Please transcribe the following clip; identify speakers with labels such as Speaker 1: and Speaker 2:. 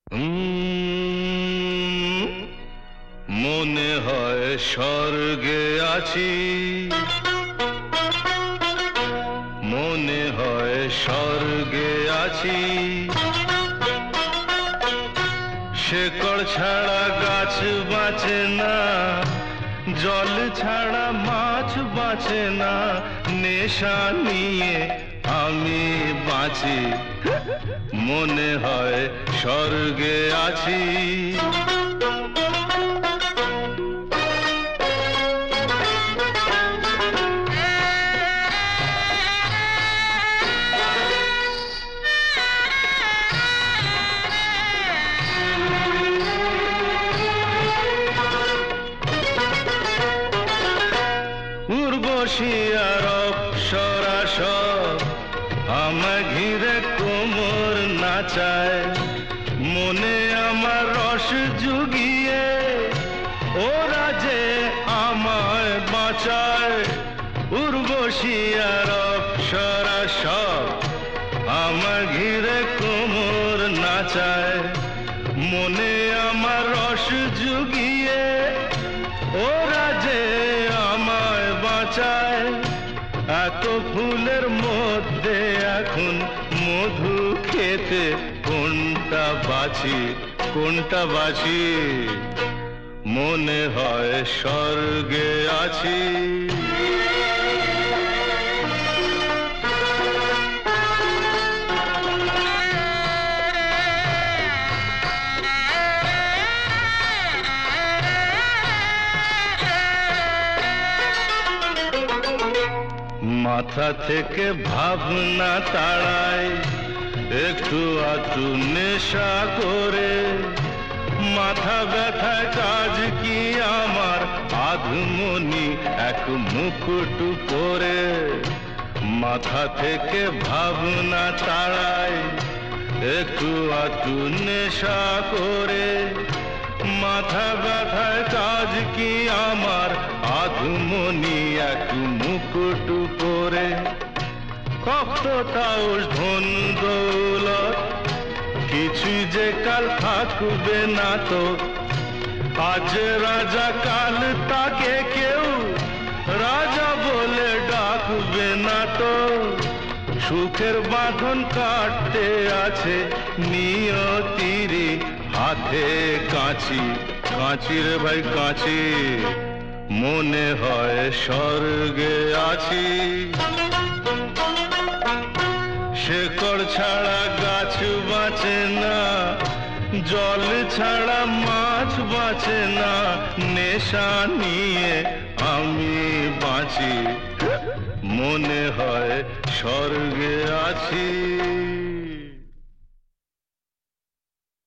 Speaker 1: মনে হয় স্বর্গে আছি, মনে হয় স্বর্গে আছি। শেকড় ছাড়া গাছ বাঁচে না, জল ছাড়া মাছ বাঁচে না, নেশা নিয়ে আমি বাঁচি, মনে হয় স্বর্গে আছি। উর্বশী আর অপ্সরা সব আমায় ঘিরে কোমর নাচায়, মনে আমার রস জুগিয়ে ওরা যে আমায় বাঁচায়। উর্বশী আর অপ্সরা সব আমায় ঘিরে কোমর নাচায়, মনে আমার রস জুগিয়ে ওরা যে আমায় বাঁচায়। এত ফুলের মধ্যে এখন মধু খেতে কোনটা বাছি, কোনটা বাছি, মনে হয় স্বর্গে আছি। মাথা থেকে ভাবনা তাড়ায় একটু আধটু নেশা করে, মাথা ব্যথায় কাজ কি আমার আধমনি এক মুকুট পরে। মাথা থেকে ভাবনা তাড়ায় একটু আধটু নেশা করে, মাথা ব্যথায় কাজ কি আমার আধমনি এক মুকুট পরে। কত তাউস ধন দৌলত কিছুই যে কাল থাকবে না তো, আজ রাজা কাল তাকে কেউ রাজা বলে ডাকবে না তো। সুখের বাঁধন কাটতে আছে নিয়তির হাতে কাঁচি, কাঁচি রে ভাই কাঁচি, মনে হয় স্বর্গে আছি। শেকড় ছাড়া গাছ বাঁচে না, জল ছাড়া মাছ বাঁচে না, নেশা নিয়ে আমি বাঁচি, মনে হয় স্বর্গে আছি।